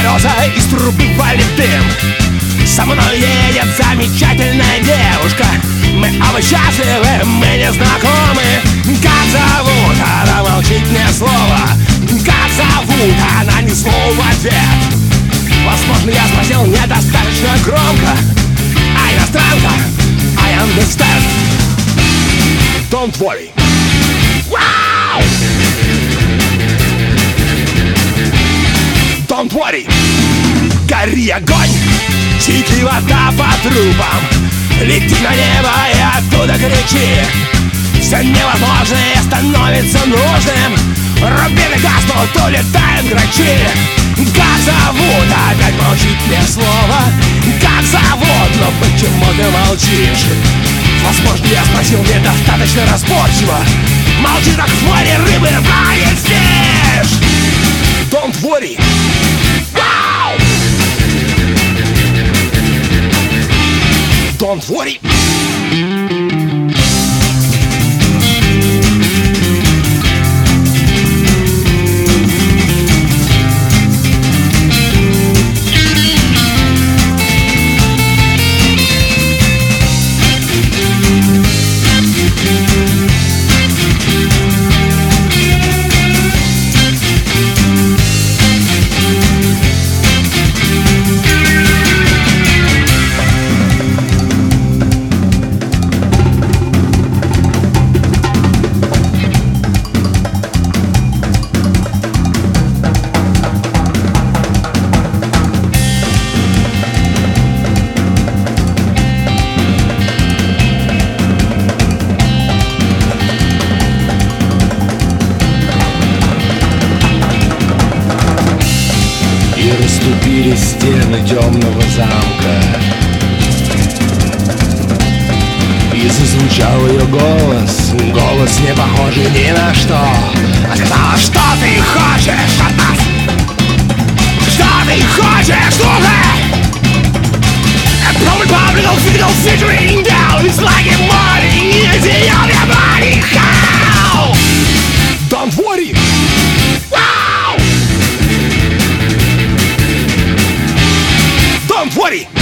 береза, из трубы валит дым. Со мной едет замечательная девушка. Мы оба счастливы, мы не знакомы. Как зовут? Она молчит ни слова. Как зовут? Она ни слова в ответ. Возможно, я спросил недостаточно громко. А иностранка, I understand. Don't worry. Wow! Don't worry. Гори огонь, текли вода по трубам. Лети на небо и оттуда кричи. Все невозможное становится нужным. Руби газ, но улетают грачи. Как зовут? Опять молчит без слова. Как зовут? Но почему ты молчишь? Возможно, я спросил недостаточно разборчиво. Молчи, как в море рыбы, ранит здесь. Don't worry. Wow! Don't worry. Расступили стены темного замка, и зазвучал ее голос. Голос, не похожий ни на что. Она сказала: что ты хочешь от нас? Что ты хочешь, слушай? A public particle signal filtering down. It's like a morning easy on your body. How? Don't worry. Wow! Don't worry.